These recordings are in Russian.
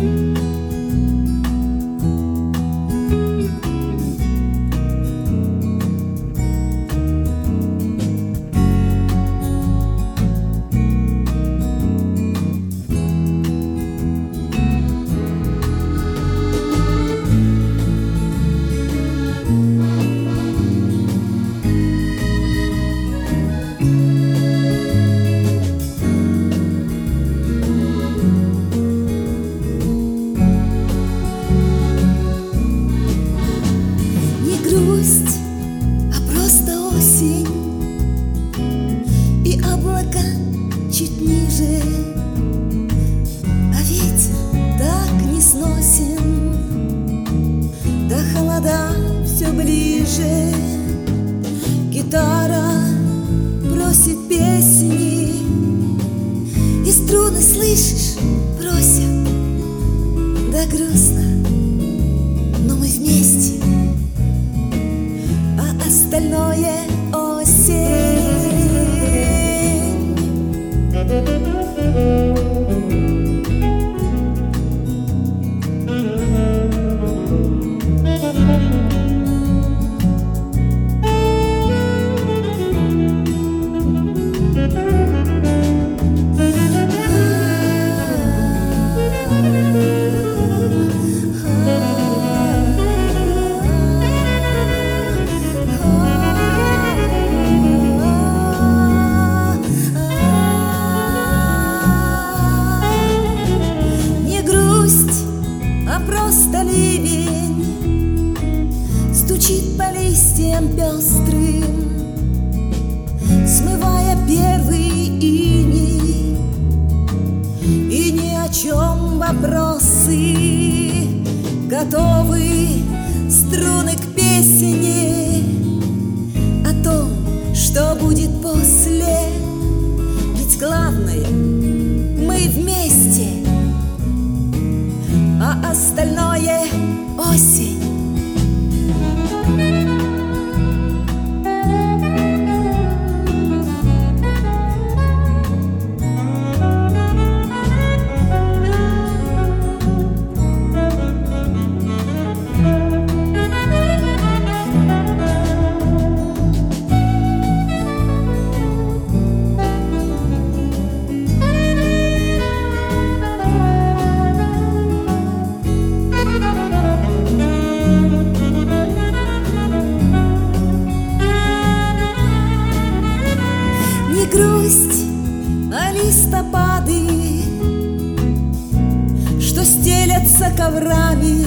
грусть, а просто осень, и облака чуть ниже, а ветер так не сносен, да холода все ближе. Гитара просит песни, и струны, слышишь, просят, да грустно, но мы вместе, а остальное осень. Просто ливень стучит по листьям пестрым, смывая первый иней, и ни о чем вопросы, готовы струны к песне о том, что будет после. Ведь главное, мы вместе, а остальное осень. Грусть, а листопады, что стелятся коврами,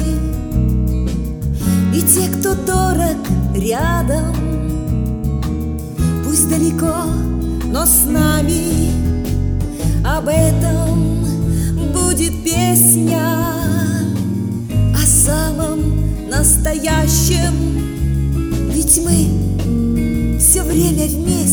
и те, кто дорог рядом, пусть далеко, но с нами. Об этом будет песня, о самом настоящем, ведь мы все время вместе.